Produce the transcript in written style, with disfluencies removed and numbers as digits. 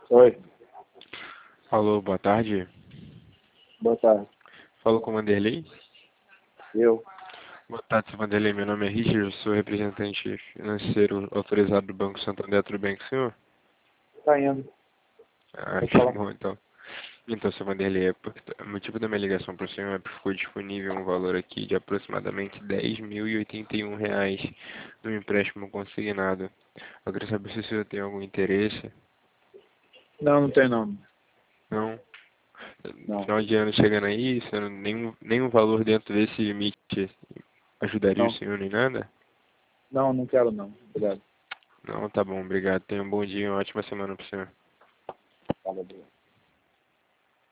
Oi, Alô, boa tarde. boa tarde. Falo com o Vanderlei. Eu, Boa tarde, seu Vanderlei. Meu nome é Richard, eu sou representante financeiro autorizado do Banco Santander. Tudo bem com o senhor? tá indo. Ah, Pode que falar. bom, então. Então, seu Vanderlei, o motivo da minha ligação para o senhor é porque ficou disponível um valor aqui de aproximadamente R$ 10.081 no empréstimo consignado. Eu queria saber se o senhor tem algum interesse. Não, não tem não. Não? Não, Final de ano chegando aí, senhor, nenhum valor dentro desse limite ajudaria o não. senhor nem nada? Não, não quero não. Obrigado. Não, tá bom, obrigado. Tenha um bom dia e uma ótima semana pro senhor. Fala, obrigado.